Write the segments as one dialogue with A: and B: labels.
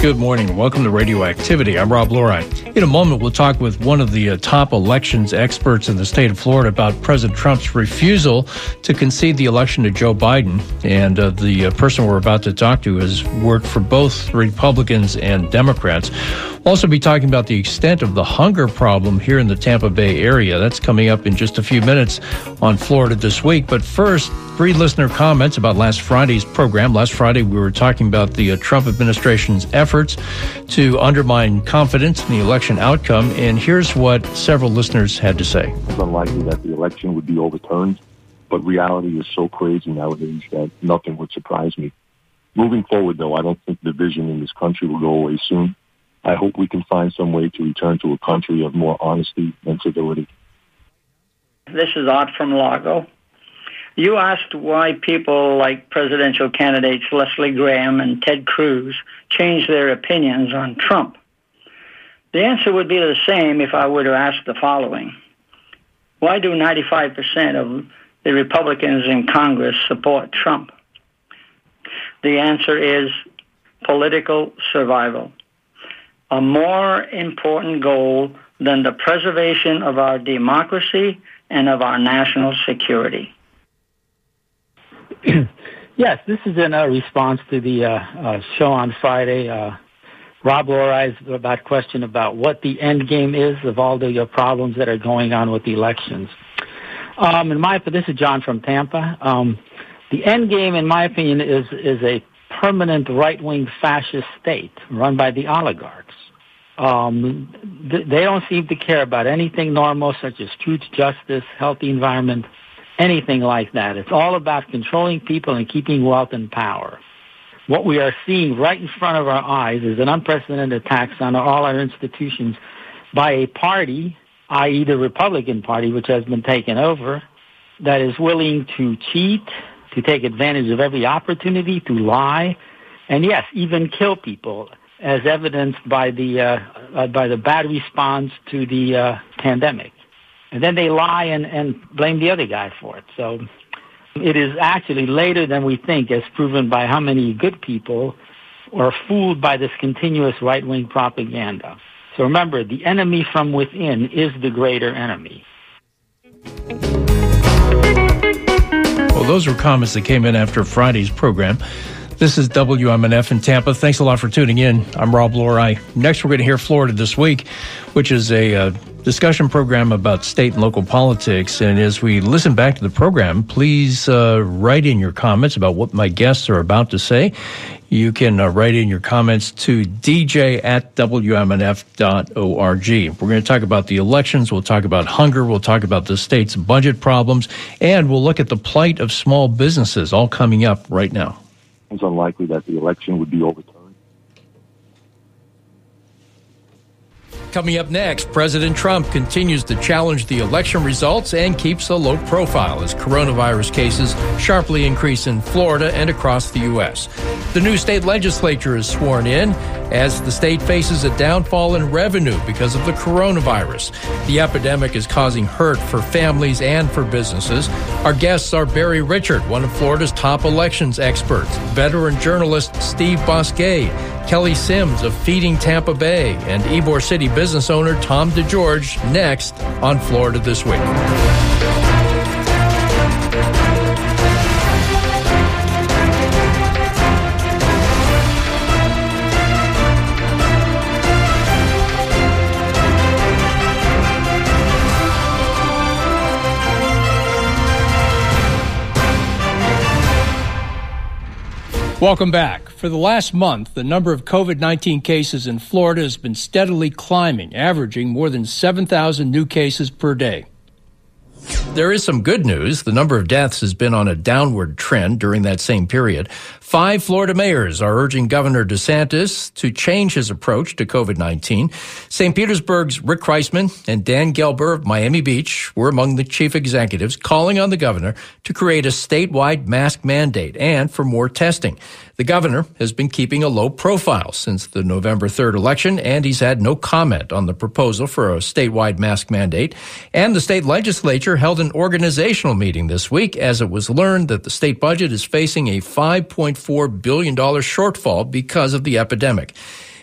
A: Good morning. Welcome to Radioactivity. I'm Rob Lori. In a moment, we'll talk with one of the top elections experts in the state of Florida about President Trump's refusal to concede the election to Joe Biden. And the person we're about to talk to has worked for both Republicans and Democrats. We'll also be talking about the extent of the hunger problem here in the Tampa Bay area. That's coming up in just a few minutes on Florida This Week. But first, 3 listener comments about last Friday's program. Last Friday, we were talking about the Trump administration's efforts to undermine confidence in the election outcome. And here's what several listeners had to say.
B: It's unlikely that the election would be overturned, but reality is so crazy nowadays that nothing would surprise me. Moving forward, though, I don't think division in this country will go away soon. I hope we can find some way to return to a country of more honesty and civility.
C: This is Art from Largo. You asked why people like presidential candidates Leslie Graham and Ted Cruz changed their opinions on Trump. The answer would be the same if I were to ask the following. Why do 95% of the Republicans in Congress support Trump? The answer is political survival. A more important goal than the preservation of our democracy and of our national security.
D: Yes, this is in a response to the show on Friday. Rob Lori's about question about what the end game is of all the problems that are going on with the elections. This is John from Tampa. The end game, in my opinion, is a permanent right-wing fascist state run by the oligarchs. They don't seem to care about anything normal, such as truth, justice, healthy environment, anything like that. It's all about controlling people and keeping wealth and power. What we are seeing right in front of our eyes is an unprecedented attacks on all our institutions by a party, i.e. the Republican Party, which has been taken over, that is willing to cheat, to take advantage of every opportunity, to lie, and yes, even kill people, as evidenced by the bad response to the pandemic. And then they lie and blame the other guy for it. So it is actually later than we think, as proven by how many good people are fooled by this continuous right-wing propaganda. So remember, the enemy from within is the greater enemy.
A: Well, those were comments that came in after Friday's program. This is WMNF in Tampa. Thanks a lot for tuning in. I'm Rob Lori. Next, we're going to hear Florida This Week, which is a discussion program about state and local politics. And as we listen back to the program, please write in your comments about what my guests are about to say. You can write in your comments to dj@wmnf.org. We're going to talk about the elections. We'll talk about hunger. We'll talk about the state's budget problems. And we'll look at the plight of small businesses, all coming up right now.
B: It's unlikely that the election would be overturned.
A: Coming up next, President Trump continues to challenge the election results and keeps a low profile as coronavirus cases sharply increase in Florida and across the U.S. The new state legislature is sworn in as the state faces a downfall in revenue because of the coronavirus. The epidemic is causing hurt for families and for businesses. Our guests are Barry Richard, one of Florida's top elections experts, veteran journalist Steve Bosquet, Kelly Sims of Feeding Tampa Bay, and Ybor City business owner Tom DeGeorge, next on Florida This Week. Welcome back. For the last month, the number of COVID-19 cases in Florida has been steadily climbing, averaging more than 7,000 new cases per day. There is some good news. The number of deaths has been on a downward trend during that same period. 5 Florida mayors are urging Governor DeSantis to change his approach to COVID-19. St. Petersburg's Rick Kreisman and Dan Gelber of Miami Beach were among the chief executives calling on the governor to create a statewide mask mandate and for more testing. The governor has been keeping a low profile since the November 3rd election, and he's had no comment on the proposal for a statewide mask mandate. And the state legislature held an organizational meeting this week as it was learned that the state budget is facing a $5.4 billion shortfall because of the epidemic.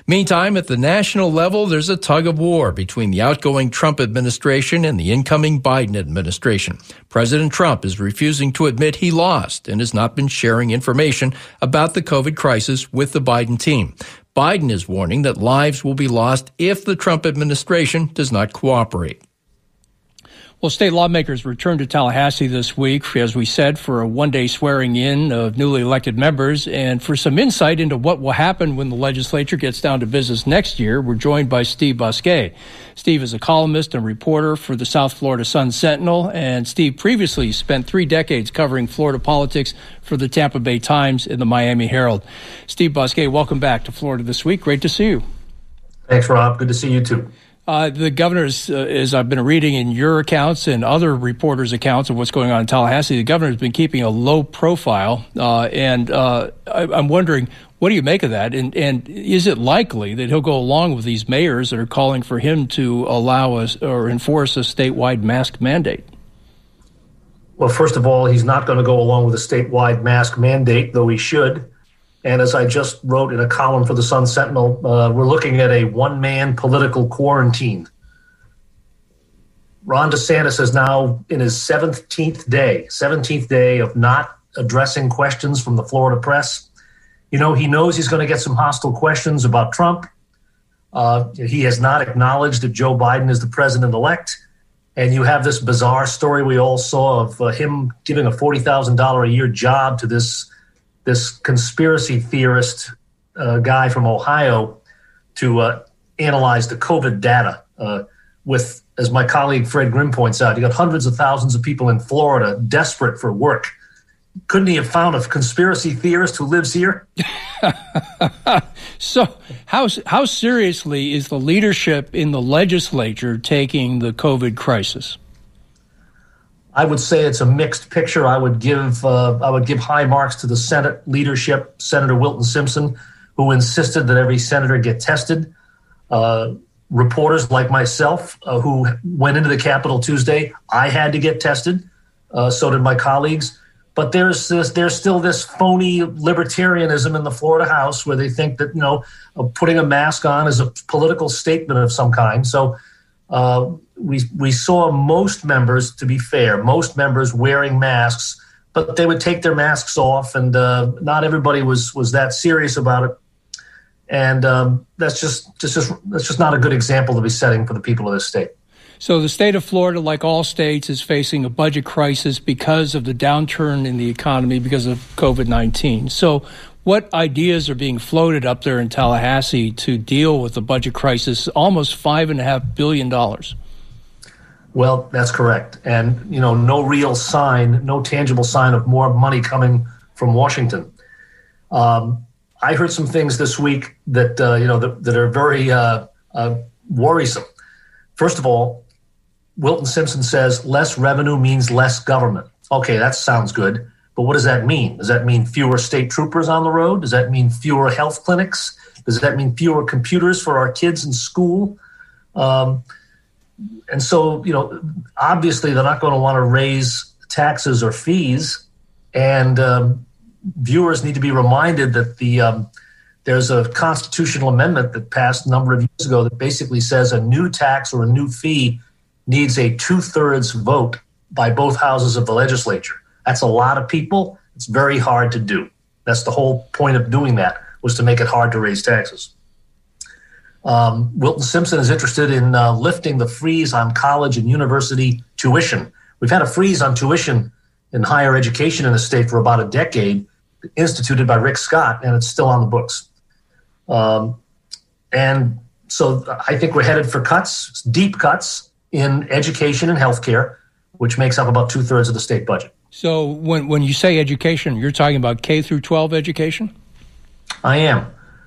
A: Meantime, at the national level, there's a tug of war between the outgoing Trump administration and the incoming Biden administration. President Trump is refusing to admit he lost and has not been sharing information about the COVID crisis with the Biden team. Biden is warning that lives will be lost if the Trump administration does not cooperate. Well, state lawmakers returned to Tallahassee this week, as we said, for a one-day swearing-in of newly elected members. And for some insight into what will happen when the legislature gets down to business next year, we're joined by Steve Bousquet. Steve is a columnist and reporter for the South Florida Sun-Sentinel, and Steve previously spent 3 decades covering Florida politics for the Tampa Bay Times and the Miami Herald. Steve Bousquet, welcome back to Florida This Week. Great to see you.
E: Thanks, Rob. Good to see you, too.
A: The governor's, as I've been reading in your accounts and other reporters' accounts of what's going on in Tallahassee, the governor's been keeping a low profile. I'm wondering, what do you make of that? And is it likely that he'll go along with these mayors that are calling for him to allow us or enforce a statewide mask mandate?
E: Well, first of all, he's not going to go along with a statewide mask mandate, though he should. And as I just wrote in a column for the Sun-Sentinel, we're looking at a one-man political quarantine. Ron DeSantis is now in his 17th day of not addressing questions from the Florida press. You know, he knows he's going to get some hostile questions about Trump. He has not acknowledged that Joe Biden is the president-elect. And you have this bizarre story we all saw of him giving a $40,000 a year job to this conspiracy theorist guy from Ohio to analyze the COVID data with, as my colleague Fred Grimm points out, you got hundreds of thousands of people in Florida desperate for work. Couldn't he have found a conspiracy theorist who lives here?
A: So how seriously is the leadership in the legislature taking the COVID crisis?
E: I would say it's a mixed picture. I would give high marks to the Senate leadership, Senator Wilton Simpson, who insisted that every senator get tested. Reporters like myself, who went into the Capitol Tuesday, I had to get tested. So did my colleagues. But there's still this phony libertarianism in the Florida House where they think that putting a mask on is a political statement of some kind. So. We saw most members, to be fair, wearing masks, but they would take their masks off, and not everybody was that serious about it. And that's just not a good example to be setting for the people of this state.
A: So the state of Florida, like all states, is facing a budget crisis because of the downturn in the economy because of COVID-19. So what ideas are being floated up there in Tallahassee to deal with the budget crisis, almost $5.5 billion?
E: Well, that's correct. And, no tangible sign of more money coming from Washington. I heard some things this week that are very worrisome. First of all, Wilton Simpson says less revenue means less government. Okay, that sounds good. But what does that mean? Does that mean fewer state troopers on the road? Does that mean fewer health clinics? Does that mean fewer computers for our kids in school? And so, obviously they're not going to want to raise taxes or fees. And viewers need to be reminded that there's a constitutional amendment that passed a number of years ago that basically says a new tax or a new fee needs a 2/3 vote by both houses of the legislature. That's a lot of people. It's very hard to do. That's the whole point of doing that, was to make it hard to raise taxes. Wilton Simpson is interested in lifting the freeze on college and university tuition. We've had a freeze on tuition in higher education in the state for about a decade, instituted by Rick Scott, and it's still on the books. And so I think we're headed for cuts, deep cuts in education and healthcare, which makes up about 2/3 of the state budget.
A: So when you say education, you're talking about K through 12 education?
E: I am.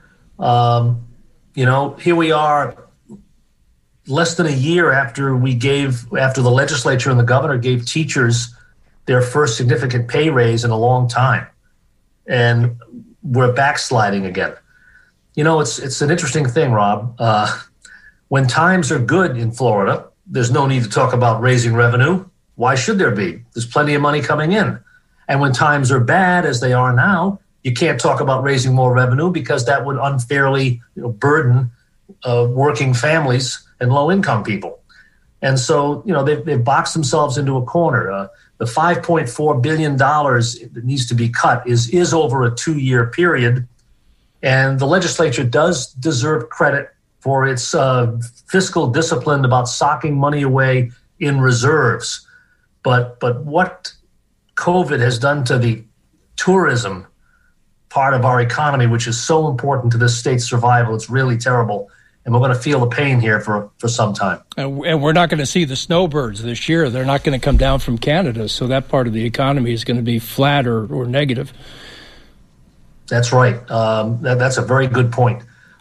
E: Here we are less than a year after the legislature and the governor gave teachers their first significant pay raise in a long time. And we're backsliding again. It's an interesting thing, Rob. When times are good in Florida, there's no need to talk about raising revenue. Why should there be? There's plenty of money coming in. And when times are bad, as they are now, you can't talk about raising more revenue because that would unfairly burden working families and low-income people. And so, they've boxed themselves into a corner. The $5.4 billion that needs to be cut is over a 2-year period. And the legislature does deserve credit for its fiscal discipline about socking money away in reserves. But what COVID has done to the tourism part of our economy, which is so important to this state's survival, it's really terrible. And we're going to feel the pain here for some time.
A: And we're not going to see the snowbirds this year. They're not going to come down from Canada. So that part of the economy is going to be flat or negative.
E: That's right. That's a very good point.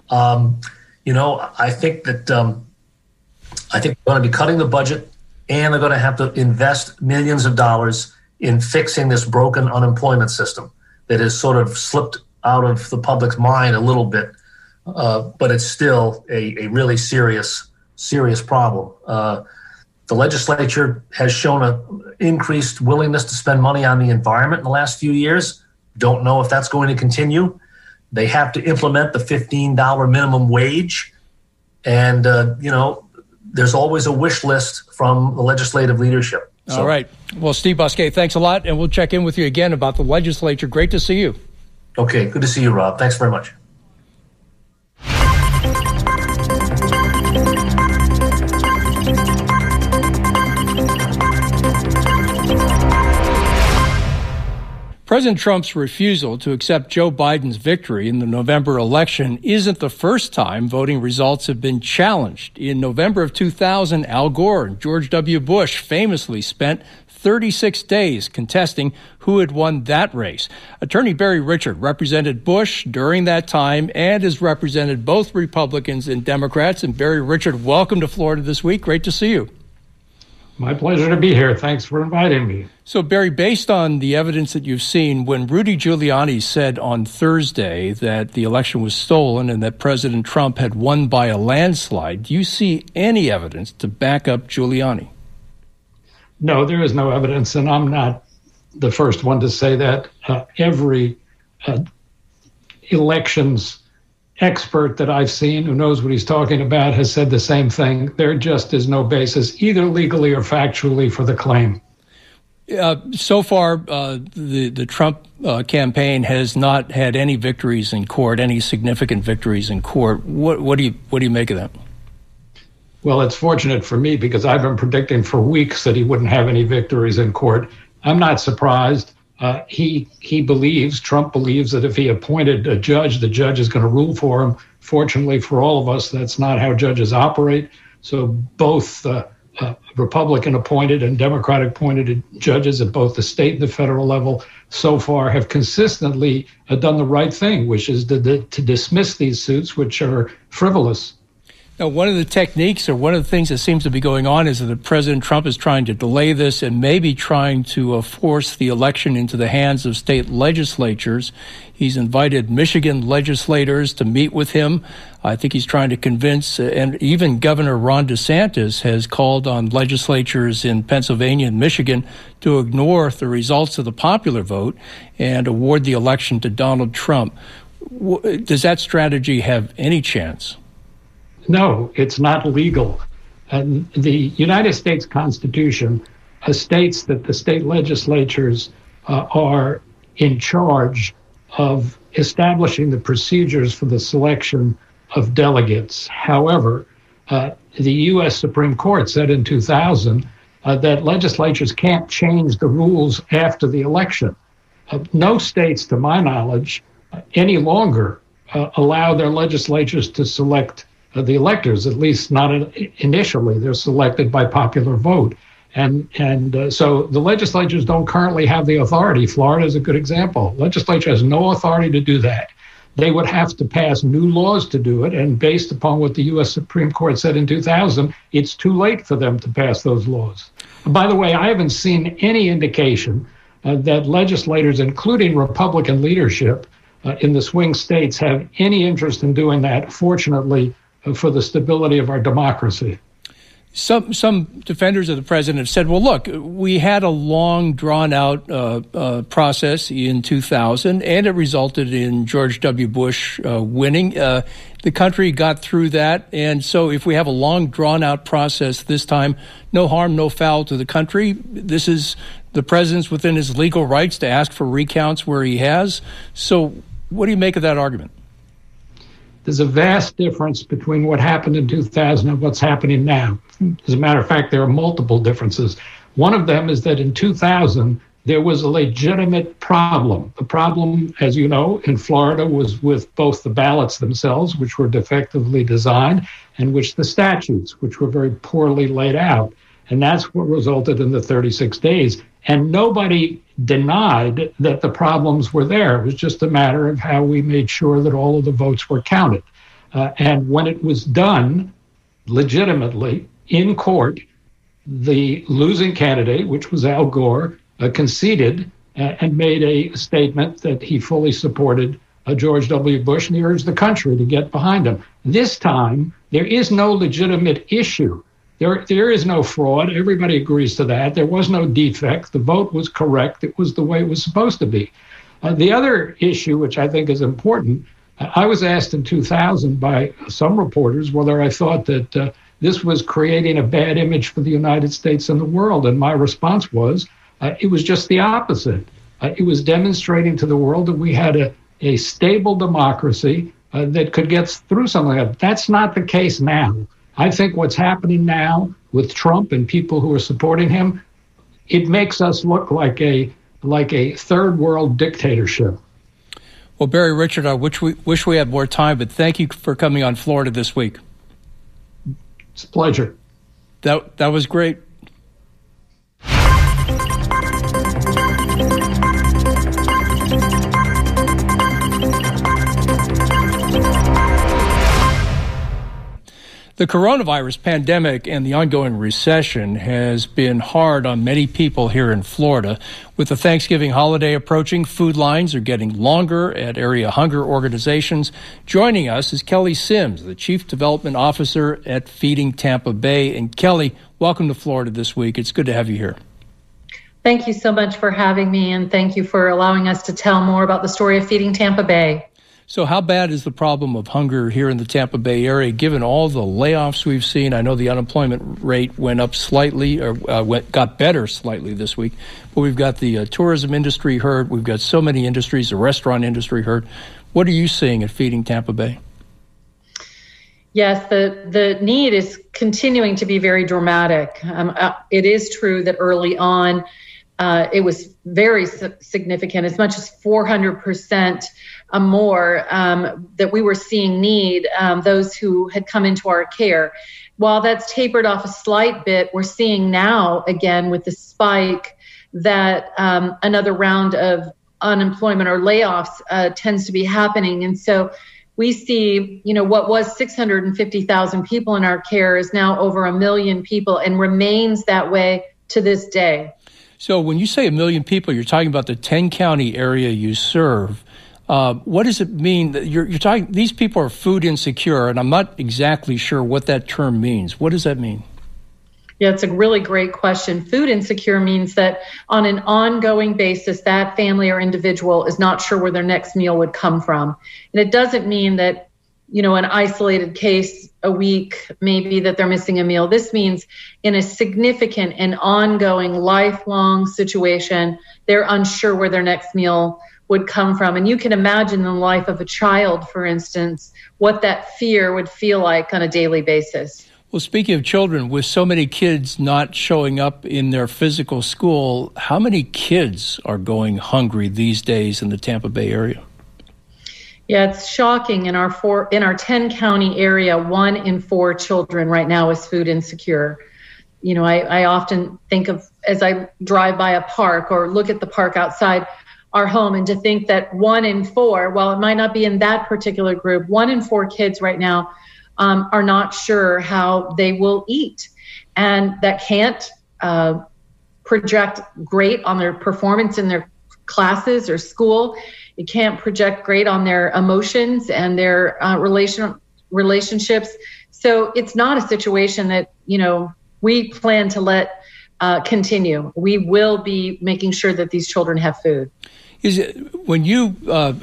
E: I think that I think we're going to be cutting the budget, and they're going to have to invest millions of dollars in fixing this broken unemployment system that has sort of slipped out of the public's mind a little bit. But it's still a really serious problem. The legislature has shown an increased willingness to spend money on the environment in the last few years. Don't know if that's going to continue. They have to implement the $15 minimum wage. And, there's always a wish list from the legislative leadership. So.
A: All right. Well, Steve Bousquet, thanks a lot. And we'll check in with you again about the legislature. Great to see you.
E: Okay. Good to see you, Rob. Thanks very much.
A: President Trump's refusal to accept Joe Biden's victory in the November election isn't the first time voting results have been challenged. In November of 2000, Al Gore and George W. Bush famously spent 36 days contesting who had won that race. Attorney Barry Richard represented Bush during that time and has represented both Republicans and Democrats. And Barry Richard, welcome to Florida this week. Great to see you.
F: My pleasure to be here. Thanks for inviting me.
A: So, Barry, based on the evidence that you've seen, when Rudy Giuliani said on Thursday that the election was stolen and that President Trump had won by a landslide, do you see any evidence to back up Giuliani?
F: No, there is no evidence, and I'm not the first one to say that. Every elections expert that I've seen who knows what he's talking about has said the same thing. There just is no basis, either legally or factually, for the claim.
A: So far, the Trump campaign has not had any victories in court, any significant victories in court. What do you make of that?
F: Well, it's fortunate for me because I've been predicting for weeks that he wouldn't have any victories in court. I'm not surprised. Trump believes that if he appointed a judge, the judge is going to rule for him. Fortunately for all of us, that's not how judges operate. So both Republican appointed and Democratic appointed judges at both the state and the federal level so far have consistently done the right thing, which is to dismiss these suits, which are frivolous.
A: Now, one of the techniques or one of the things that seems to be going on is that President Trump is trying to delay this and maybe trying to force the election into the hands of state legislatures. He's invited Michigan legislators to meet with him. I think he's trying to convince, and even Governor Ron DeSantis has called on legislatures in Pennsylvania and Michigan to ignore the results of the popular vote and award the election to Donald Trump. Does that strategy have any chance?
F: No, it's not legal. And the United States Constitution states that the state legislatures are in charge of establishing the procedures for the selection of delegates. However, the U.S. Supreme Court said in 2000 that legislatures can't change the rules after the election. No states, to my knowledge, any longer allow their legislatures to select the electors, at least not initially. They're selected by popular vote. And so the legislatures don't currently have the authority. Florida is a good example. Legislature has no authority to do that. They would have to pass new laws to do it. And based upon what the U.S. Supreme Court said in 2000, it's too late for them to pass those laws. By the way, I haven't seen any indication that legislators, including Republican leadership in the swing states, have any interest in doing that, fortunately, for the stability of our democracy.
A: Some defenders of the president have said, well, look, we had a long, drawn-out process in 2000, and it resulted in George W. Bush winning. The country got through that, and so if we have a long, drawn-out process this time, no harm, no foul to the country. This is the president's within his legal rights to ask for recounts where he has. So what do you make of that argument?
F: There's a vast difference between what happened in 2000 and what's happening now. As a matter of fact, there are multiple differences. One of them is that in 2000, there was a legitimate problem. The problem, as you know, in Florida was with both the ballots themselves, which were defectively designed, and which the statutes, which were very poorly laid out. And that's what resulted in the 36 days. And nobody denied that the problems were there. It was just a matter of how we made sure that all of the votes were counted. And when it was done legitimately in court, the losing candidate, which was Al Gore, conceded and made a statement that he fully supported George W. Bush, and he urged the country to get behind him. This time, there is no legitimate issue. There is no fraud. Everybody agrees to that. There was no defect. The vote was correct. It was the way it was supposed to be. The other issue, which I think is important, I was asked in 2000 by some reporters whether I thought that this was creating a bad image for the United States and the world. And my response was, it was just the opposite. It was demonstrating to the world that we had a stable democracy that could get through something like that. That's not the case now. I think what's happening now with Trump and people who are supporting him, it makes us look like a third world dictatorship.
A: Well, Barry Richard, I wish we had more time, but thank you for coming on Florida this week.
F: It's a pleasure.
A: That was great. The coronavirus pandemic and the ongoing recession has been hard on many people here in Florida. With the Thanksgiving holiday approaching, food lines are getting longer at area hunger organizations. Joining us is Kelly Sims, the Chief Development Officer at Feeding Tampa Bay. And Kelly, welcome to Florida this week. It's good to have you here.
G: Thank you so much for having me, and thank you for allowing us to tell more about the story of Feeding Tampa Bay.
A: So how bad is the problem of hunger here in the Tampa Bay area, given all the layoffs we've seen? I know the unemployment rate went up slightly, or got better slightly this week, but we've got the tourism industry hurt. We've got so many industries, the restaurant industry hurt. What are you seeing at Feeding Tampa Bay?
G: Yes, the need is continuing to be very dramatic. It is true that early on, it was very significant, as much as 400% more that we were seeing need, those who had come into our care. While that's tapered off a slight bit, we're seeing now, again, with the spike, that another round of unemployment or layoffs tends to be happening. And so we see, what was 650,000 people in our care is now over 1 million people and remains that way to this day.
A: So when you say 1 million people, you're talking about the 10-county area you serve. What does it mean that you're talking? These people are food insecure, and I'm not exactly sure what that term means. What does that mean?
G: Yeah, it's a really great question. Food insecure means that on an ongoing basis, that family or individual is not sure where their next meal would come from. And it doesn't mean that, an isolated case a week, maybe that they're missing a meal. This means in a significant and ongoing lifelong situation, they're unsure where their next meal would come from. And you can imagine the life of a child, for instance, what that fear would feel like on a daily basis.
A: Well, speaking of children, with so many kids not showing up in their physical school, how many kids are going hungry these days in the Tampa Bay area?
G: Yeah, it's shocking. In our 10-county area, 1 in 4 children right now is food insecure. I often think of, as I drive by a park or look at the park outside our home, and to think that 1 in 4, while it might not be in that particular group, 1 in 4 kids right now are not sure how they will eat. And that can't project great on their performance in their classes or school. It can't project great on their emotions and their relationships. So it's not a situation that, we plan to let continue. We will be making sure that these children have food.
A: Is it, when you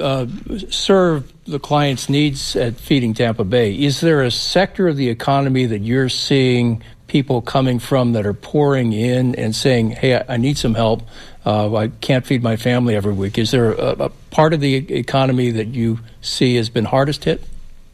A: serve the client's needs at Feeding Tampa Bay, is there a sector of the economy that you're seeing people coming from that are pouring in and saying, hey, I need some help, I can't feed my family every week? Is there a part of the economy that you see has been hardest hit?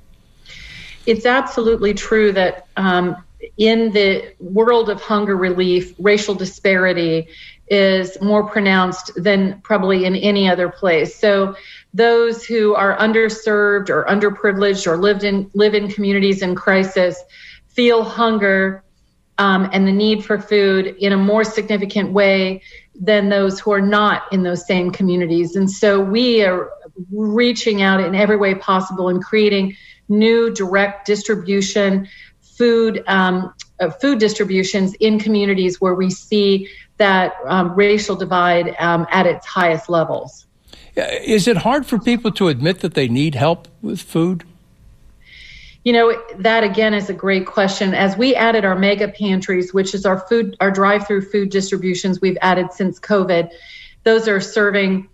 G: It's absolutely true that in the world of hunger relief, racial disparity is more pronounced than probably in any other place. So those who are underserved or underprivileged or live in communities in crisis feel hunger and the need for food in a more significant way than those who are not in those same communities. And so we are reaching out in every way possible and creating new direct distribution food distributions in communities where we see that racial divide at its highest levels.
A: Is it hard for people to admit that they need help with food?
G: You know, that again is a great question. As we added our mega pantries, which is our drive-through food distributions we've added since COVID, those are serving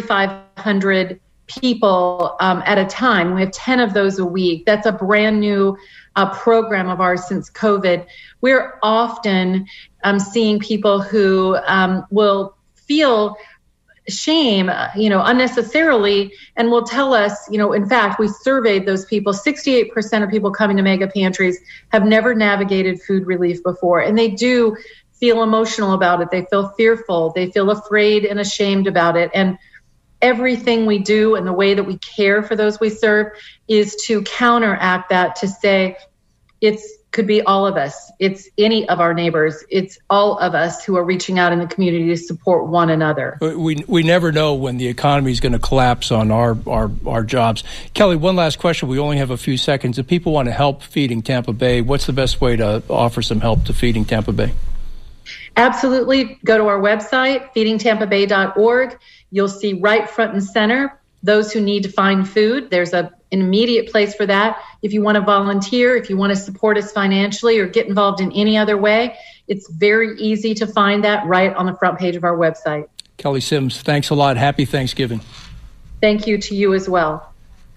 G: 3,500 people at a time. We have 10 of those a week. That's a brand new program of ours since COVID. We're often seeing people who will feel shame, unnecessarily, and will tell us, in fact, we surveyed those people. 68% of people coming to mega pantries have never navigated food relief before, and they do feel emotional about it. They feel fearful. They feel afraid and ashamed about it. And everything we do and the way that we care for those we serve is to counteract that, to say could be all of us. It's any of our neighbors. It's all of us who are reaching out in the community to support one another.
A: We never know when the economy is going to collapse on our jobs. Kelly, one last question. We only have a few seconds. If people want to help Feeding Tampa Bay, what's the best way to offer some help to Feeding Tampa Bay?
G: Absolutely. Go to our website, feedingtampabay.org. You'll see right front and center those who need to find food. There's an immediate place for that. If you want to volunteer, if you want to support us financially or get involved in any other way, it's very easy to find that right on the front page of our website.
A: Kelly Sims, thanks a lot. Happy Thanksgiving.
G: Thank you to you as well.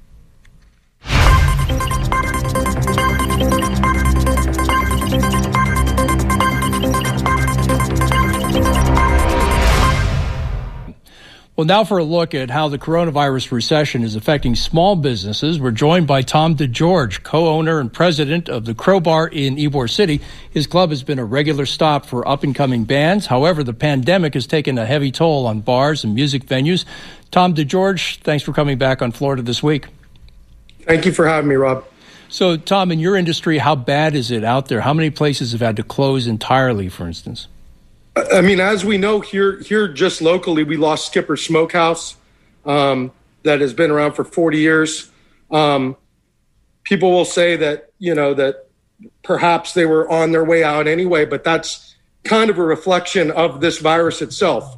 A: Well, now for a look at how the coronavirus recession is affecting small businesses. We're joined by Tom DeGeorge, co-owner and president of the Crowbar in Ybor City. His club has been a regular stop for up-and-coming bands. However, the pandemic has taken a heavy toll on bars and music venues. Tom DeGeorge, thanks for coming back on Florida This Week.
H: Thank you for having me, Rob.
A: So, Tom, in your industry, how bad is it out there? How many places have had to close entirely, for instance?
H: I mean, as we know here just locally, we lost Skipper Smokehouse that has been around for 40 years. People will say that, that perhaps they were on their way out anyway, but that's kind of a reflection of this virus itself.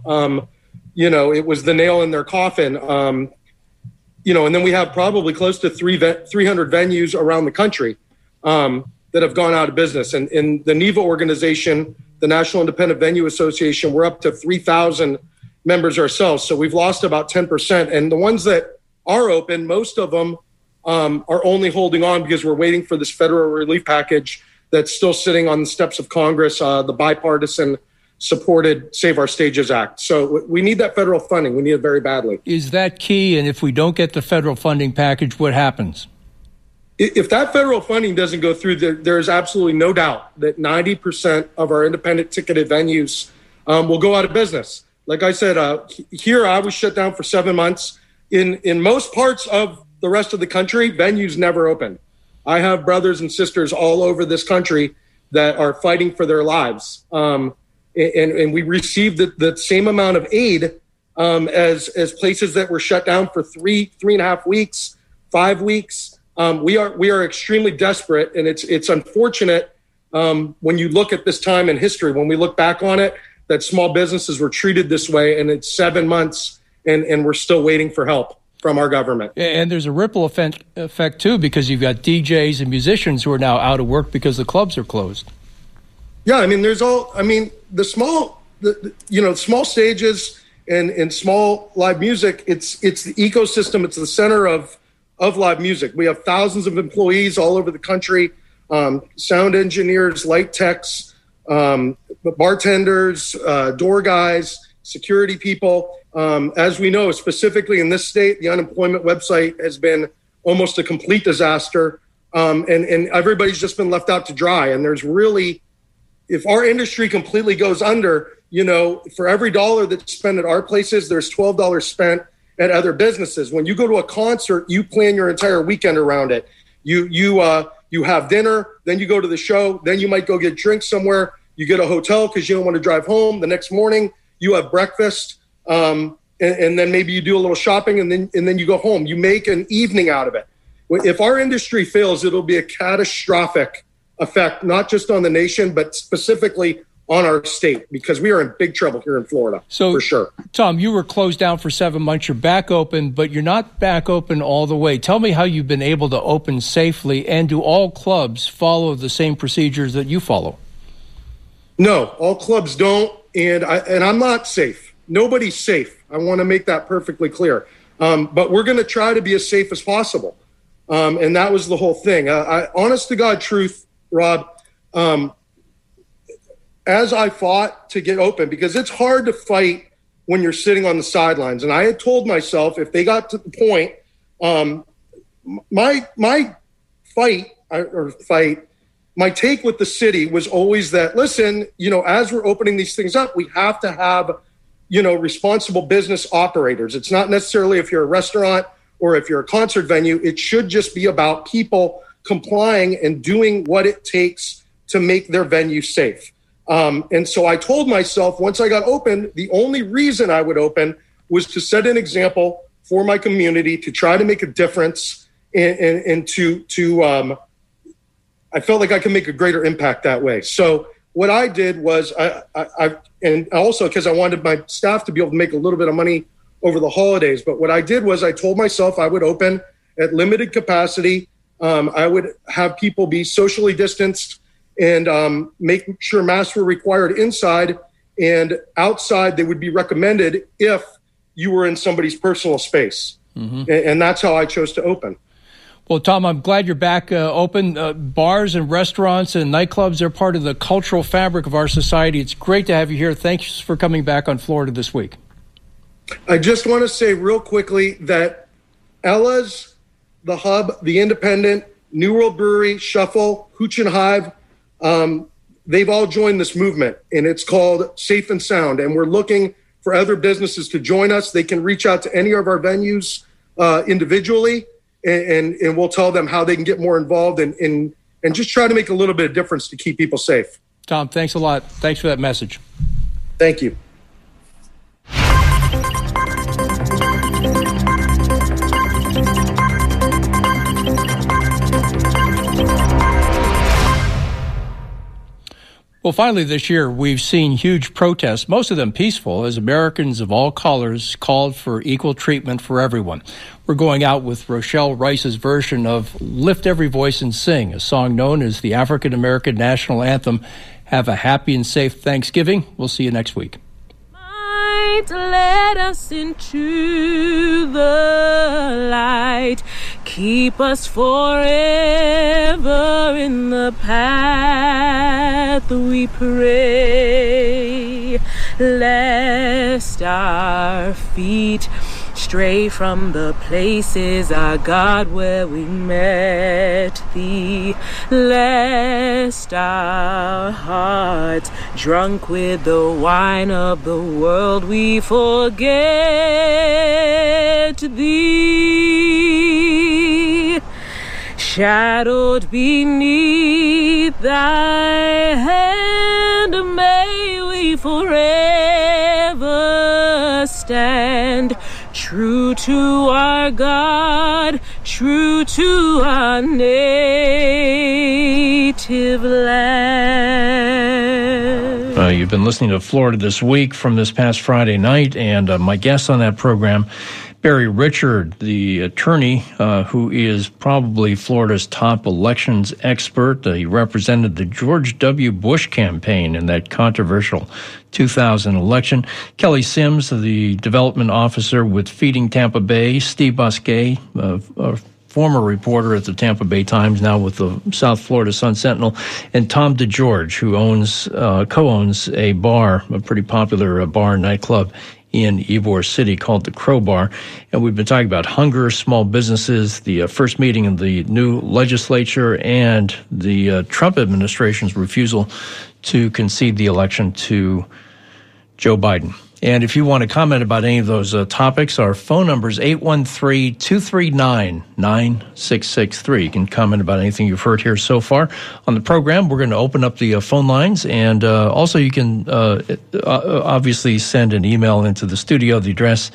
H: It was the nail in their coffin. And then we have probably close to 300 venues around the country that have gone out of business. And in the NIVA organization, the National Independent Venue Association, we're up to 3,000 members ourselves. So we've lost about 10%. And the ones that are open, most of them are only holding on because we're waiting for this federal relief package that's still sitting on the steps of Congress, the bipartisan supported Save Our Stages Act. So we need that federal funding. We need it very badly.
A: Is that key? And if we don't get the federal funding package, what happens?
H: If that federal funding doesn't go through, there is absolutely no doubt that 90% of our independent ticketed venues will go out of business. Like I said, here I was shut down for 7 months. In most parts of the rest of the country, venues never open. I have brothers and sisters all over this country that are fighting for their lives. And we received the same amount of aid as places that were shut down for 3.5 weeks, 5 weeks. We are extremely desperate, and it's unfortunate when you look at this time in history, when we look back on it, that small businesses were treated this way, and it's 7 months, and we're still waiting for help from our government.
A: And there's a ripple effect, too, because you've got DJs and musicians who are now out of work because the clubs are closed.
H: Yeah, I mean, the small stages and small live music, it's the ecosystem, it's the center of live music. We have thousands of employees all over the country, sound engineers, light techs, bartenders, door guys, security people. As we know, specifically in this state, the unemployment website has been almost a complete disaster, and everybody's just been left out to dry. And there's really, if our industry completely goes under, for every dollar that's spent at our places, there's $12 spent at other businesses. When you go to a concert, you plan your entire weekend around it. You have dinner, then you go to the show, then you might go get drinks somewhere. You get a hotel because you don't want to drive home. The next morning, you have breakfast, and then maybe you do a little shopping, and then you go home. You make an evening out of it. If our industry fails, it'll be a catastrophic effect, not just on the nation, but specifically on our state, because we are in big trouble here in Florida, for sure.
A: Tom, you were closed down for 7 months. You're back open, but you're not back open all the way. Tell me how you've been able to open safely, and do all clubs follow the same procedures that you follow?
H: No, all clubs don't, and I'm not safe. Nobody's safe. I want to make that perfectly clear. But we're going to try to be as safe as possible. And that was the whole thing. Honest to God truth, Rob, as I fought to get open, because it's hard to fight when you're sitting on the sidelines. And I had told myself, if they got to the point, my take with the city was always that, listen, as we're opening these things up, we have to have, responsible business operators. It's not necessarily if you're a restaurant or if you're a concert venue. It should just be about people complying and doing what it takes to make their venue safe. And so I told myself, once I got open, the only reason I would open was to set an example for my community, to try to make a difference, and to I felt like I could make a greater impact that way. So what I did was, and also because I wanted my staff to be able to make a little bit of money over the holidays. But what I did was I told myself I would open at limited capacity. I would have people be socially distanced, and make sure masks were required inside, and outside they would be recommended if you were in somebody's personal space. Mm-hmm. And that's how I chose to open.
A: Well, Tom, I'm glad you're back open. Bars and restaurants and nightclubs are part of the cultural fabric of our society. It's great to have you here. Thanks for coming back on Florida This Week.
H: I just want to say real quickly that Ella's, The Hub, The Independent, New World Brewery, Shuffle, Hooch and Hive, they've all joined this movement, and it's called Safe and Sound. And we're looking for other businesses to join us. They can reach out to any of our venues individually, and we'll tell them how they can get more involved and just try to make a little bit of difference to keep people safe.
A: Tom, thanks a lot. Thanks for that message.
H: Thank you.
A: Well, finally this year, we've seen huge protests, most of them peaceful, as Americans of all colors called for equal treatment for everyone. We're going out with Rochelle Rice's version of Lift Every Voice and Sing, a song known as the African American National Anthem. Have a happy and safe Thanksgiving. We'll see you next week.
I: Let us into the light. Keep us forever in the path, we pray. Lest our feet stray from the places, our God, where we met thee. Lest our hearts, drunk with the wine of the world, we forget thee. Shadowed beneath thy hand, may we forever stand, true to our God, true to our native land.
A: You've been listening to Florida This Week from this past Friday night, and my guest on that program, Barry Richard, the attorney who is probably Florida's top elections expert. He represented the George W. Bush campaign in that controversial 2000 election. Kelly Sims, the development officer with Feeding Tampa Bay. Steve Bosquet, a former reporter at the Tampa Bay Times, now with the South Florida Sun Sentinel, and Tom DeGeorge, who co-owns a bar, a pretty popular bar and nightclub in Ybor City called the Crowbar. And we've been talking about hunger, small businesses, the first meeting of the new legislature, and the Trump administration's refusal to concede the election to Joe Biden. And if you want to comment about any of those topics, our phone number is 813-239-9663. You can comment about anything you've heard here so far on the program. We're going to open up the phone lines, and also you can obviously send an email into the studio. The address,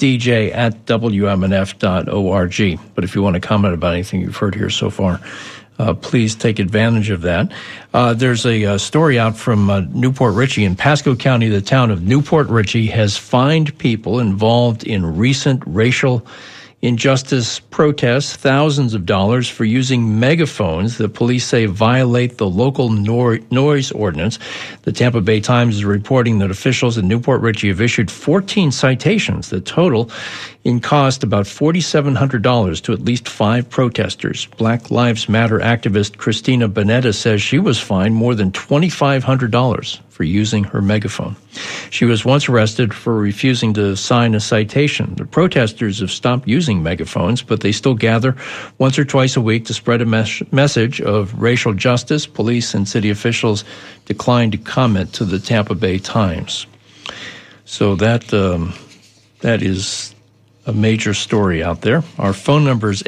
A: dj@wmnf.org. But if you want to comment about anything you've heard here so far, please take advantage of that. There's a story out from Newport Richey in Pasco County. The town of Newport Richey has fined people involved in recent racial injustice protests thousands of dollars for using megaphones that police say violate the local noise ordinance. The Tampa Bay Times is reporting that officials in Newport Richey have issued 14 citations that total in cost about $4,700 to at least 5 protesters. Black Lives Matter activist Christina Bonetta says she was fined more than $2,500 for using her megaphone. She was once arrested for refusing to sign a citation. The protesters have stopped using megaphones, but they still gather once or twice a week to spread a message of racial justice. Police and city officials declined to comment to the Tampa Bay Times. So that is a major story out there. Our phone number is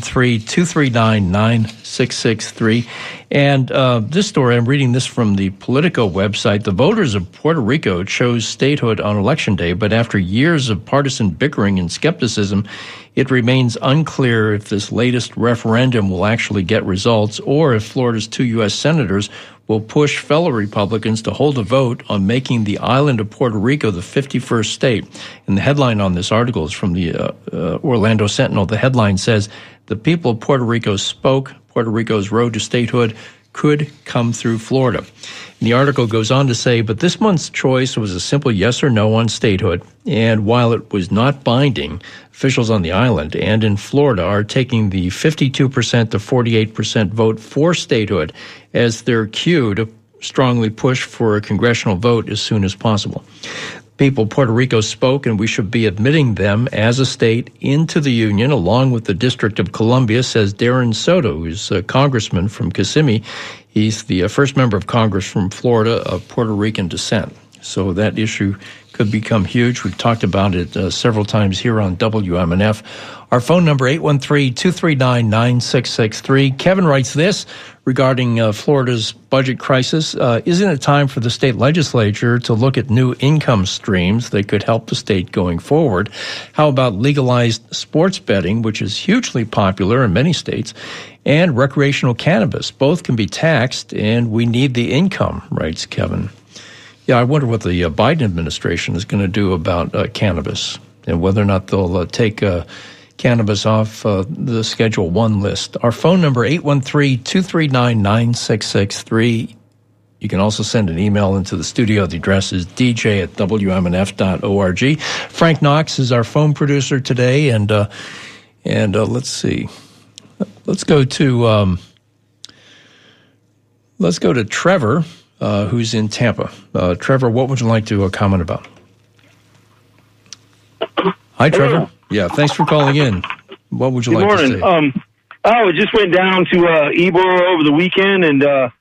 A: 813-239-9663. And this story, I'm reading this from the Politico website. The voters of Puerto Rico chose statehood on Election Day, but after years of partisan bickering and skepticism, it remains unclear if this latest referendum will actually get results or if Florida's 2 U.S. senators will push fellow Republicans to hold a vote on making the island of Puerto Rico the 51st state. And the headline on this article is from the Orlando Sentinel. The headline says, "The people of Puerto Rico spoke. Puerto Rico's road to statehood could come through Florida." And the article goes on to say, but this month's choice was a simple yes or no on statehood. And while it was not binding, officials on the island and in Florida are taking the 52% to 48% vote for statehood as their cue to strongly push for a congressional vote as soon as possible. People of Puerto Rico spoke, and we should be admitting them as a state into the Union, along with the District of Columbia, says Darren Soto, who's a congressman from Kissimmee. He's the first member of Congress from Florida of Puerto Rican descent. So that issue could become huge. We've talked about it several times here on WMNF. Our phone number, 813-239-9663. Kevin writes this regarding Florida's budget crisis. Isn't it time for the state legislature to look at new income streams that could help the state going forward? How about legalized sports betting, which is hugely popular in many states, and recreational cannabis? Both can be taxed, and we need the income, writes Kevin. Yeah, I wonder what the Biden administration is going to do about cannabis and whether or not they'll take cannabis off the Schedule 1 list. Our phone number, 813-239-9663. You can also send an email into the studio. The address is dj@wmnf.org. Frank Knox is our phone producer today, and let's see. Let's go to Trevor, who's in Tampa. Trevor, what would you like to comment about? Hi, Trevor.
J: Hello.
A: Yeah, thanks for calling in. What would you like to say?
J: I just went down to Ybor over the weekend and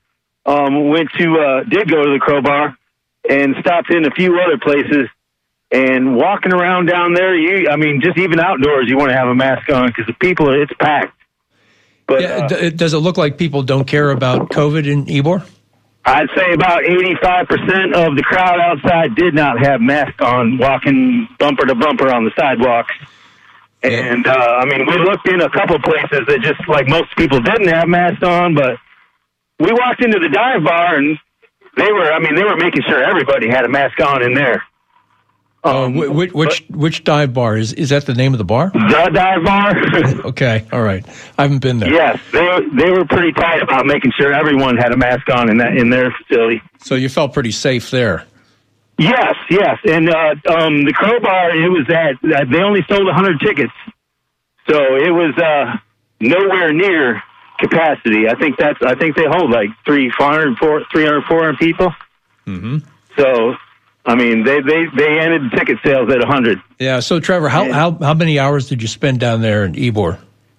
J: did go to the Crowbar and stopped in a few other places. And walking around down there, just even outdoors, you want to have a mask on because the people, it's packed. But
A: does it look like people don't care about COVID in Ybor?
J: I'd say about 85% of the crowd outside did not have masks on, walking bumper to bumper on the sidewalks. And, we looked in a couple places that just, like most people, didn't have masks on, but we walked into the dive bar, and they were making sure everybody had a mask on in there.
A: Which dive bar? Is that the name of the bar?
J: The dive bar.
A: Okay, all right. I haven't been there.
J: Yes, they were pretty tight about making sure everyone had a mask on in their facility.
A: So you felt pretty safe there.
J: Yes, and the Crowbar, it was they only sold 100 tickets, so it was nowhere near capacity. I think they hold like 300, 400 people.
A: Mm-hmm.
J: So, I mean, they ended the ticket sales at 100.
A: Yeah. So, Trevor, how many hours did you spend down there in Ybor?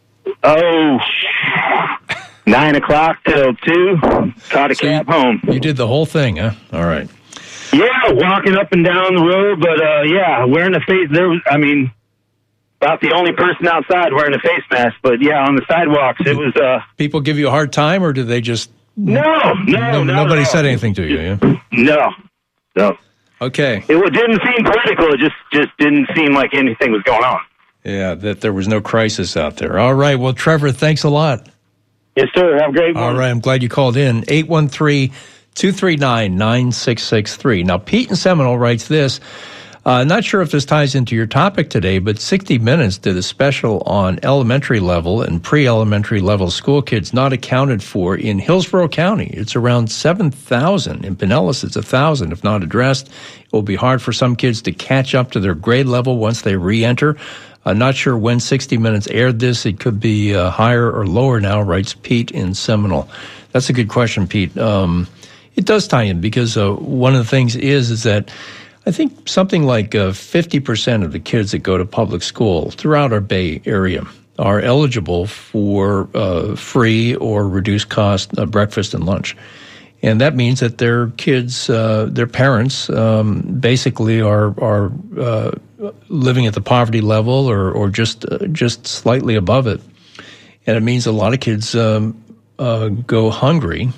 J: 9 o'clock till 2. Caught a cab home.
A: You did the whole thing, huh? All right.
J: Yeah, walking up and down the road, but wearing a face. About the only person outside wearing a face mask. But yeah, on the sidewalks, it was.
A: People give you a hard time, or did they just?
J: No.
A: Nobody said anything to you. Yeah?
J: No.
A: Okay.
J: It didn't seem political. It just didn't seem like anything was going on.
A: Yeah, that there was no crisis out there. All right. Well, Trevor, thanks a lot.
J: Yes, sir. Have a great one.
A: All right. I'm glad you called in. 813-239-9663. Now, Pete in Seminole writes this. Not sure if this ties into your topic today, but 60 Minutes did a special on elementary level and pre-elementary level school kids not accounted for in Hillsborough County. It's around 7,000. In Pinellas, it's 1,000. If not addressed, it will be hard for some kids to catch up to their grade level once they re-enter. I'm not sure when 60 Minutes aired this. It could be higher or lower now, writes Pete in Seminole. That's a good question, Pete. It does tie in because one of the things is that I think something like 50% of the kids that go to public school throughout our Bay Area are eligible for free or reduced cost breakfast and lunch. And that means that their kids, their parents, basically are living at the poverty level or just slightly above it. And it means a lot of kids go hungry.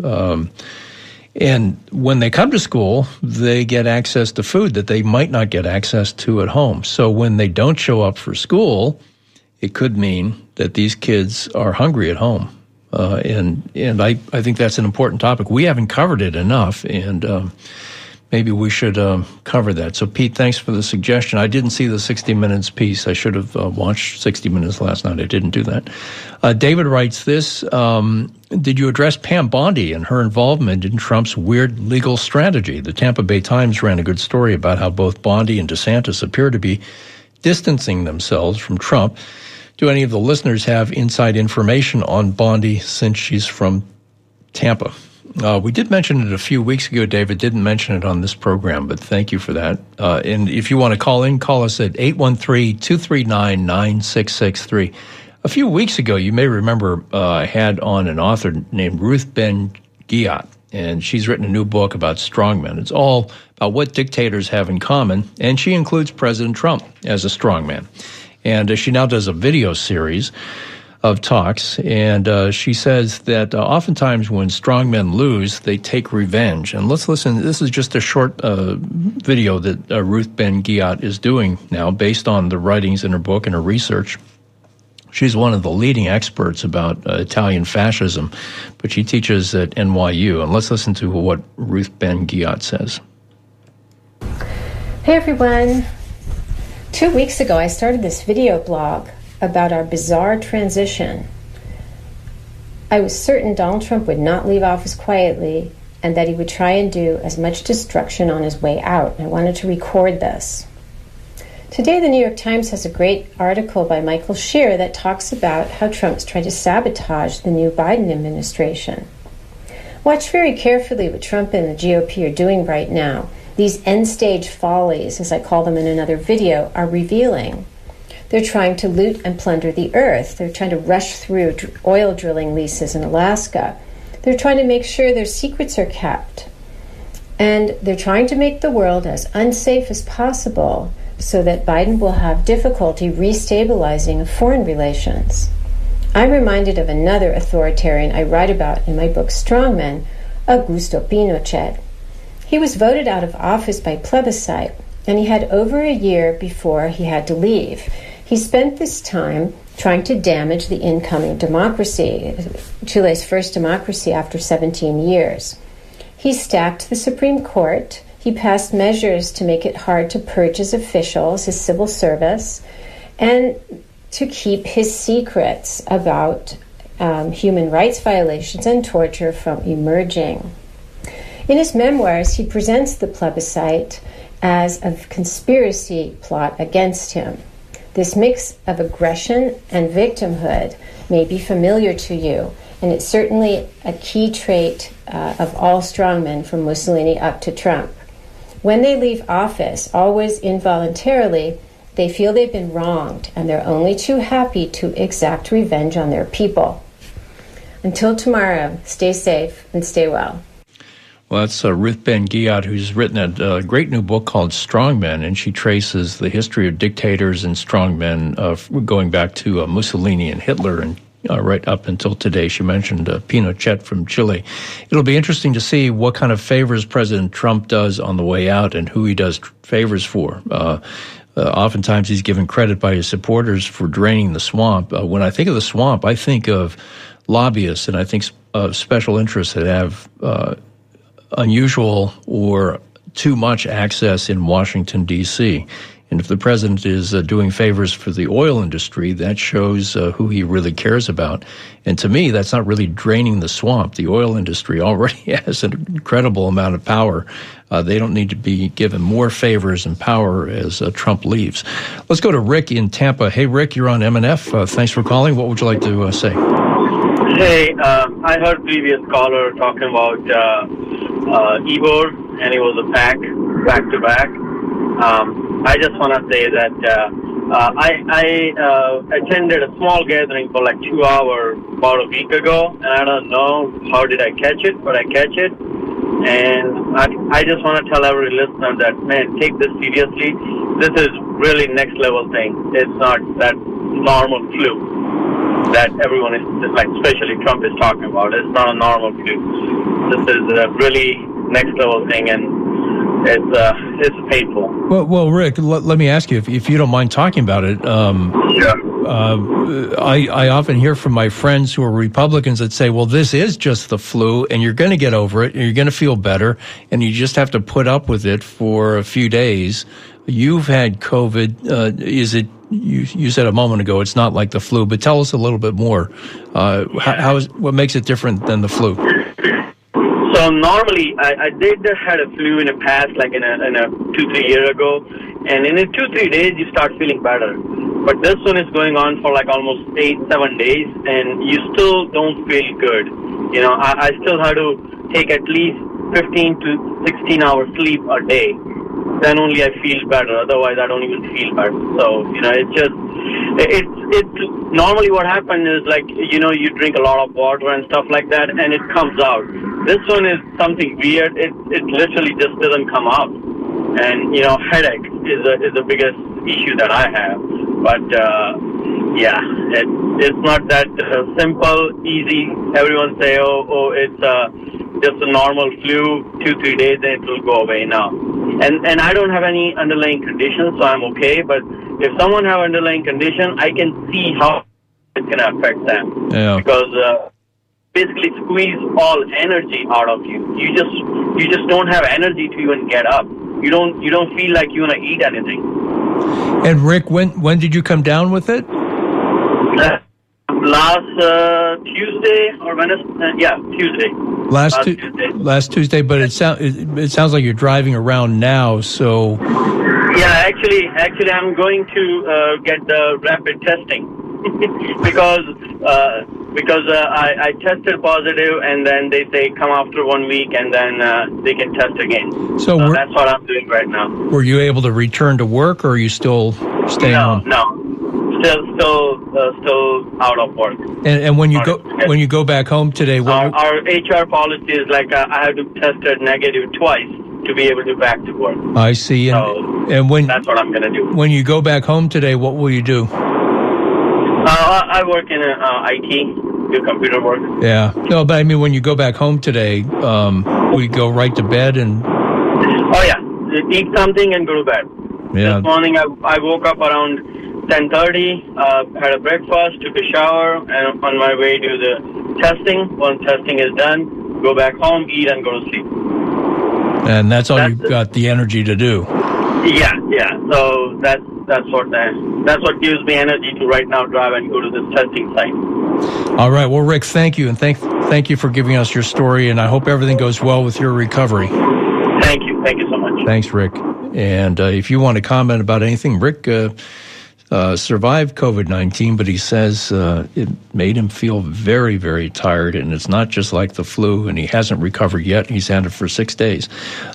A: And when they come to school, they get access to food that they might not get access to at home. So when they don't show up for school, it could mean that these kids are hungry at home. And I think that's an important topic. We haven't covered it enough, and maybe we should cover that. So, Pete, thanks for the suggestion. I didn't see the 60 Minutes piece. I should have watched 60 Minutes last night. I didn't do that. David writes this. Did you address Pam Bondi and her involvement in Trump's weird legal strategy? The Tampa Bay Times ran a good story about how both Bondi and DeSantis appear to be distancing themselves from Trump. Do any of the listeners have inside information on Bondi since she's from Tampa? We did mention it a few weeks ago. David didn't mention it on this program, but thank you for that. And if you want to call in, call us at 813-239-9663. A few weeks ago, you may remember I had on an author named Ruth Ben-Ghiat, and she's written a new book about strongmen. It's all about what dictators have in common, and she includes President Trump as a strongman. And she now does a video series of talks, and she says that oftentimes when strongmen lose, they take revenge. And let's listen. This is just a short video that Ruth Ben-Ghiat is doing now based on the writings in her book and her research. She's one of the leading experts about Italian fascism, but she teaches at NYU. And let's listen to what Ruth Ben-Ghiat says.
K: Hey, everyone. 2 weeks ago, I started this video blog about our bizarre transition. I was certain Donald Trump would not leave office quietly and that he would try and do as much destruction on his way out. I wanted to record this. Today, the New York Times has a great article by Michael Shear that talks about how Trump's trying to sabotage the new Biden administration. Watch very carefully what Trump and the GOP are doing right now. These end-stage follies, as I call them in another video, are revealing. They're trying to loot and plunder the earth. They're trying to rush through oil drilling leases in Alaska. They're trying to make sure their secrets are kept. And they're trying to make the world as unsafe as possible so that Biden will have difficulty restabilizing foreign relations. I'm reminded of another authoritarian I write about in my book Strongmen, Augusto Pinochet. He was voted out of office by plebiscite, and he had over a year before he had to leave. He spent this time trying to damage the incoming democracy, Chile's first democracy after 17 years. He stacked the Supreme Court, He passed measures to make it hard to purge his officials, his civil service, and to keep his secrets about human rights violations and torture from emerging. In his memoirs, he presents the plebiscite as a conspiracy plot against him. This mix of aggression and victimhood may be familiar to you, and it's certainly a key trait of all strongmen from Mussolini up to Trump. When they leave office, always involuntarily, they feel they've been wronged, and they're only too happy to exact revenge on their people. Until tomorrow, stay safe and stay well.
A: Well, that's Ruth Ben-Ghiat, who's written a great new book called Strongmen, and she traces the history of dictators and strongmen going back to Mussolini and Hitler and right up until today. She mentioned Pinochet from Chile. It'll be interesting to see what kind of favors President Trump does on the way out and who he does favors for. Oftentimes he's given credit by his supporters for draining the swamp. When I think of the swamp, I think of lobbyists, and I think of special interests that have unusual or too much access in Washington, D.C. And if the president is doing favors for the oil industry, that shows who he really cares about. And to me, that's not really draining the swamp. The oil industry already has an incredible amount of power. They don't need to be given more favors and power as Trump leaves. Let's go to Rick in Tampa. Hey, Rick, you're on MNF. Thanks for calling. What would you like to say?
L: Hey, I heard previous caller talking about Ybor, and it was a back to back. I just want to say that I attended a small gathering for like 2 hours about a week ago, and I don't know how did I catch it, but I catch it. And I just want to tell every listener that, man, take this seriously. This is really next level thing. It's not that normal flu that everyone is, like, especially Trump is talking about. It's not a normal flu. This is a really next level thing, and it's painful.
A: Well, Rick, let me ask you, if you don't mind talking about it. I often hear from my friends who are Republicans that say, well, this is just the flu, and you're going to get over it, and you're going to feel better, and you just have to put up with it for a few days. You've had COVID. Is it? You said a moment ago it's not like the flu, but tell us a little bit more. What makes it different than the flu?
L: So normally, I did had a flu in the past, like in a 2-3 years ago, and in 2-3 days you start feeling better. But this one is going on for like almost 8-7 days, and you still don't feel good. You know, I still have to take at least 15 to 16 hours sleep a day. Then only I feel better. Otherwise, I don't even feel better. So, you know, it's normally what happens is, like, you know, you drink a lot of water and stuff like that, and it comes out. This one is something weird. It literally just doesn't come out. And, you know, headache is the biggest issue that I have. But, yeah, it's not that simple, easy. Everyone say, oh, it's just a normal flu, 2-3 days, and it will go away now. And I don't have any underlying conditions, so I'm okay. But if someone have underlying condition, I can see how it's going to affect them. Yeah. Because basically squeeze all energy out of you. You just don't have energy to even get up. You don't feel like you want to eat anything.
A: And Rick, when did you come down with it?
L: Last Tuesday or Wednesday? Yeah, Tuesday.
A: Last Tuesday, but it sounds like you're driving around now. So
L: yeah, actually, I'm going to get the rapid testing because I tested positive, and then they say come after 1 week, and then they can test again. So that's what I'm doing right now. Were you able to return to work, or are you still staying home? No. Still out of work.
A: And when you go back home today,
L: our HR policy is like I have to test negative twice to be able to back to work.
A: I see. And when
L: that's what I'm going to do.
A: When you go back home today, what will you do?
L: I work in IT, do computer work.
A: Yeah. No, but I mean, when you go back home today, we go right to bed and.
L: Oh yeah, eat something and go to bed. Yeah. This morning I woke up around 10:30, had a breakfast, took a shower, and on my way to the testing. Once testing is done, go back home, eat, and go to sleep.
A: And that's all you've got the energy to do.
L: Yeah. So that's what gives me energy to right now drive and go to this testing site.
A: All right. Well, Rick, thank you, and thank you for giving us your story, and I hope everything goes well with your recovery.
L: Thank you so much.
A: Thanks, Rick. And if you want to comment about anything, Rick survived COVID-19, but he says it made him feel very, very tired, and it's not just like the flu, and he hasn't recovered yet. He's had it for 6 days.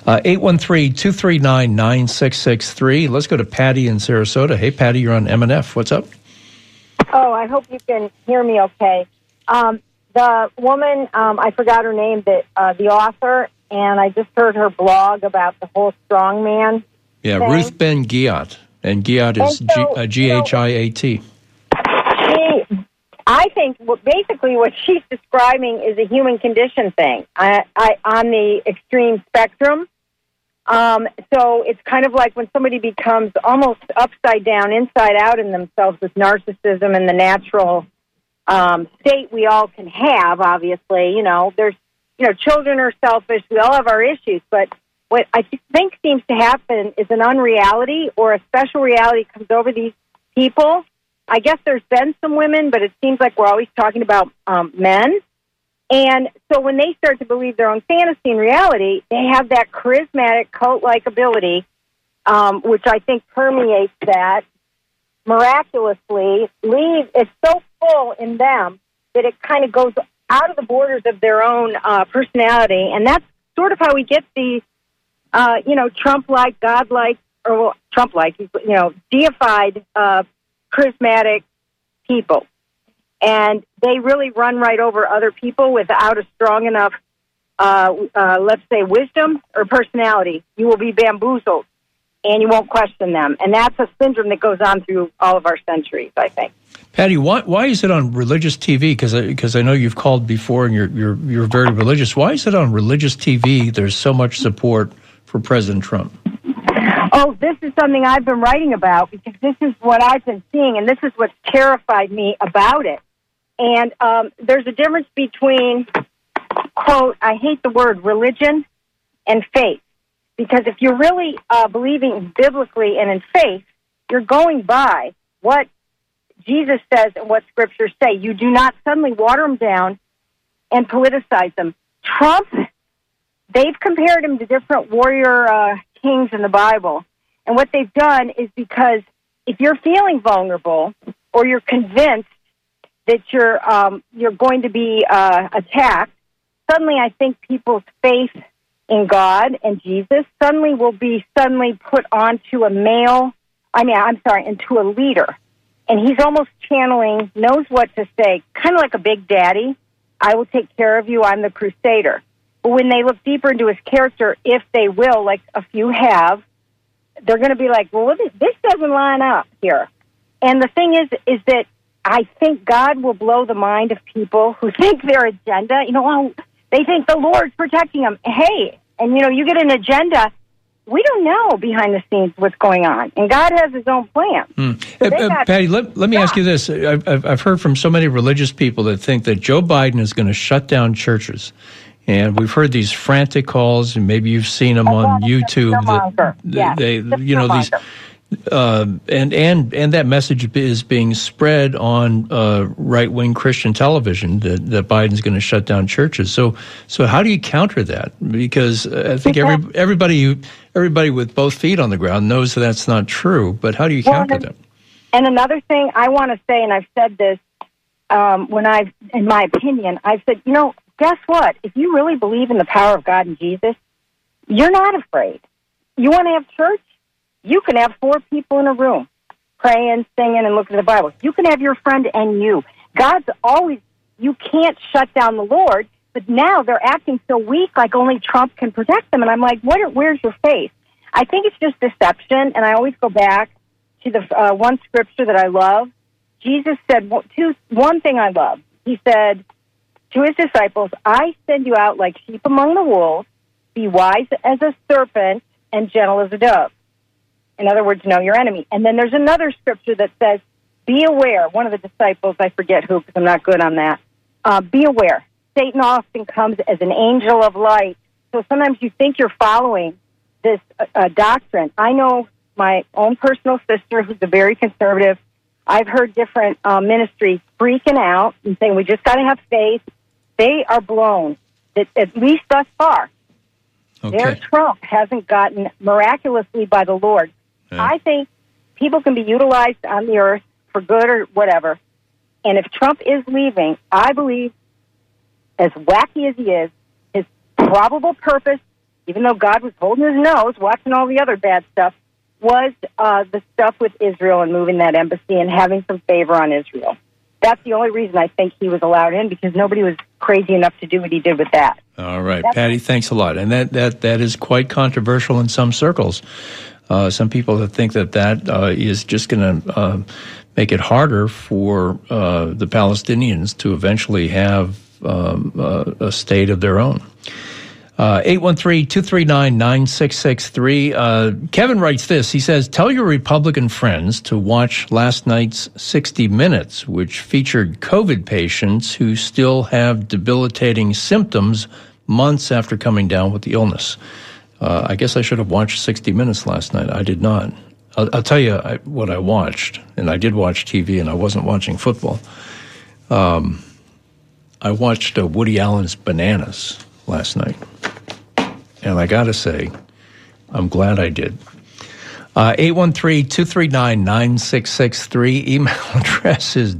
A: 813-239-9663. Let's go to Patty in Sarasota. Hey, Patty, you're on MNF. What's up?
M: Oh, I hope you can hear me okay. The woman, I forgot her name, the author, and I just heard her blog about the whole strongman
A: Yeah,
M: thing.
A: Ruth Ben-Ghiat. And Ghiat is Ghiat.
M: I think basically what she's describing is a human condition thing on the extreme spectrum. So it's kind of like when somebody becomes almost upside down, inside out in themselves with narcissism and the natural state we all can have, obviously. There's, children are selfish. We all have our issues, but what I think seems to happen is an unreality or a special reality comes over these people. I guess there's been some women, but it seems like we're always talking about men. And so when they start to believe their own fantasy and reality, they have that charismatic cult-like ability, which I think permeates that miraculously. It's so full in them that it kind of goes out of the borders of their own personality. And that's sort of how we get the Trump-like, God-like, or Trump-like, deified, charismatic people. And they really run right over other people without a strong enough, let's say, wisdom or personality. You will be bamboozled, and you won't question them. And that's a syndrome that goes on through all of our centuries, I think.
A: Patty, why is it on religious TV? Because I know you've called before, and you're very religious. Why is it on religious TV there's so much support for President Trump?
M: Oh, this is something I've been writing about because this is what I've been seeing, and this is what's terrified me about it. And there's a difference between, quote, I hate the word religion and faith. Because if you're really believing biblically and in faith, you're going by what Jesus says and what scriptures say. You do not suddenly water them down and politicize them. Trump, they've compared him to different warrior kings in the Bible. And what they've done is because if you're feeling vulnerable or you're convinced that you're going to be attacked, suddenly I think people's faith in God and Jesus suddenly will be put onto into a leader. And he's almost channeling, knows what to say, kind of like a big daddy. I will take care of you. I'm the crusader. But when they look deeper into his character, if they will, like a few have, they're going to be like, well, this doesn't line up here. And the thing is that I think God will blow the mind of people who think their agenda, they think the Lord's protecting them. Hey, and you get an agenda. We don't know behind the scenes what's going on, and God has his own plan. So
A: Patty, let me ask you this. I've heard from so many religious people that think that Joe Biden is going to shut down churches. And we've heard these frantic calls, and maybe you've seen them on YouTube. And that message is being spread on right-wing Christian television that Biden's going to shut down churches. So how do you counter that? Because I think everybody with both feet on the ground knows that's not true. But how do you counter that?
M: And another thing I want to say, and I've said this in my opinion, I've said, guess what? If you really believe in the power of God and Jesus, you're not afraid. You want to have church? You can have 4 people in a room praying, singing, and looking at the Bible. You can have your friend and you. You can't shut down the Lord, but now they're acting so weak like only Trump can protect them. And I'm like, where's your faith? I think it's just deception, and I always go back to the one scripture that I love. Jesus said one thing I love. He said to his disciples, I send you out like sheep among the wolves. Be wise as a serpent and gentle as a dove. In other words, know your enemy. And then there's another scripture that says, be aware. One of the disciples, I forget who because I'm not good on that. Be aware. Satan often comes as an angel of light So sometimes you think you're following this doctrine. I know my own personal sister, who's a very conservative. I've heard different ministries freaking out and saying, we just got to have faith. They are blown, at least thus far.
A: Okay.
M: Their Trump hasn't gotten miraculously by the Lord.
A: Yeah.
M: I think people can be utilized on the earth for good or whatever. And if Trump is leaving, I believe, as wacky as he is, his probable purpose, even though God was holding his nose, watching all the other bad stuff, was the stuff with Israel and moving that embassy and having some favor on Israel. That's the only reason I think he was allowed in, because nobody was crazy enough to do what he did with that.
A: All right, Patty, thanks a lot. And that is quite controversial in some circles. Some people that think that is just going to make it harder for the Palestinians to eventually have a state of their own. 813-239-9663. Kevin writes this. He says, tell your Republican friends to watch last night's 60 Minutes, which featured COVID patients who still have debilitating symptoms months after coming down with the illness. I guess I should have watched 60 Minutes last night. I did not. I'll tell you what I watched, and I did watch TV, and I wasn't watching football. I watched Woody Allen's Bananas last night. And I got to say, I'm glad I did. 813-239-9663. Email address is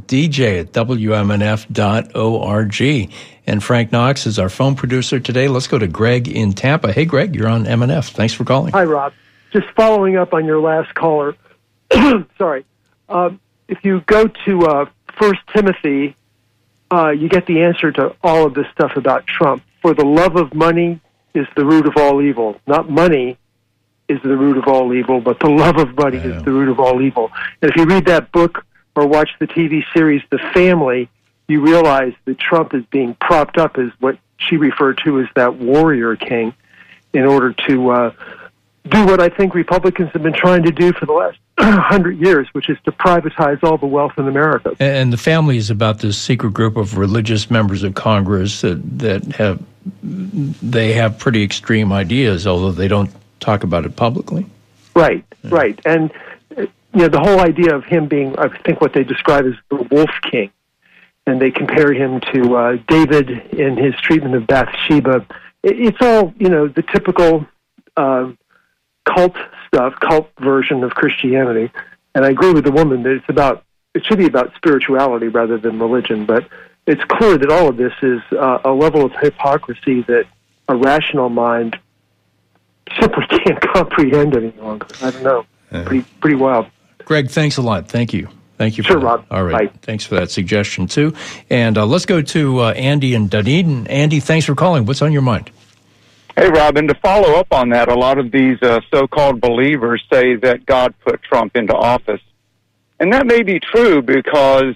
A: dj@wmnf.org. And Frank Knox is our phone producer today. Let's go to Greg in Tampa. Hey, Greg, you're on MNF. Thanks for calling.
N: Hi, Rob. Just following up on your last caller. Sorry. If you go to 1 Timothy, you get the answer to all of this stuff about Trump. For the love of money is the root of all evil. Not money is the root of all evil, but the love of money is the root of all evil. And if you read that book or watch the TV series The Family, you realize that Trump is being propped up as what she referred to as that warrior king in order to do what I think Republicans have been trying to do for the last 100 years, which is to privatize all the wealth in America.
A: And the Family is about this secret group of religious members of Congress that have pretty extreme ideas, although they don't talk about it publicly.
N: Right, right. And the whole idea of him being, I think what they describe as the Wolf King, and they compare him to David in his treatment of Bathsheba. It's all, the typical cult stuff, cult version of Christianity. And I agree with the woman that it should be about spirituality rather than religion. But it's clear that all of this is a level of hypocrisy that a rational mind simply can't comprehend any longer. I don't know. Pretty wild.
A: Greg, thanks a lot. Thank you. Thank you.
N: Sure, Rob.
A: All right. Bye. Thanks for that suggestion, too. And let's go to Andy in Dunedin. Andy, thanks for calling. What's on your mind?
O: Hey, Rob, and to follow up on that, a lot of these so-called believers say that God put Trump into office. And that may be true because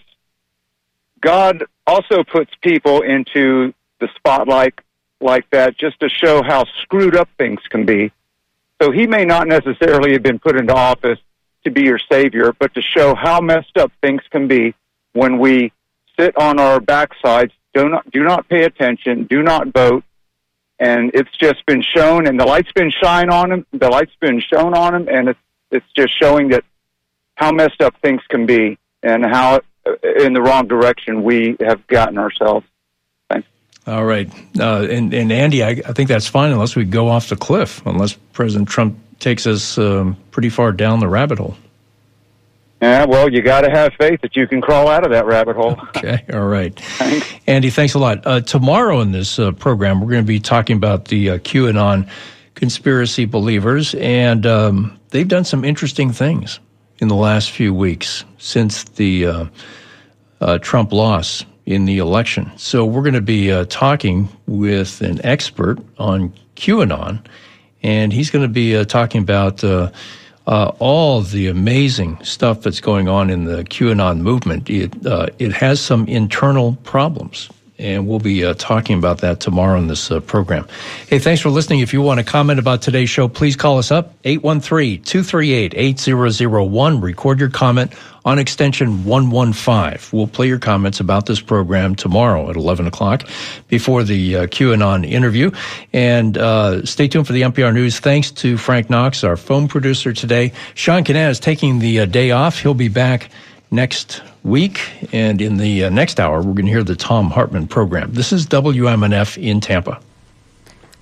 O: God also puts people into the spotlight like that just to show how screwed up things can be. So he may not necessarily have been put into office to be your savior, but to show how messed up things can be when we sit on our backsides, do not pay attention, do not vote, and it's just been shown, and the light's been shown on him, and it's just showing that how messed up things can be and how in the wrong direction we have gotten ourselves. Thanks.
A: All right. And Andy, I think that's fine unless we go off the cliff, unless President Trump takes us pretty far down the rabbit hole.
O: Yeah, well, you got to have faith that you can crawl out of that rabbit hole.
A: Okay, all right.
O: Thanks.
A: Andy, thanks a lot. Tomorrow in this program, we're going to be talking about the QAnon conspiracy believers, and they've done some interesting things in the last few weeks since the Trump loss in the election. So we're going to be talking with an expert on QAnon, and he's going to be talking about all the amazing stuff that's going on in the QAnon movement. It has some internal problems, And we'll be talking about that tomorrow in this program. Hey, thanks for listening. If you want to comment about today's show, please call us up, 813-238-8001. Record your comment on extension 115. We'll play your comments about this program tomorrow at 11 o'clock before the QAnon interview. And stay tuned for the NPR News. Thanks to Frank Knox, our phone producer today. Sean Kinane is taking the day off. He'll be back next week. And in the next hour, we're going to hear the Thom Hartmann program. This is WMNF in Tampa.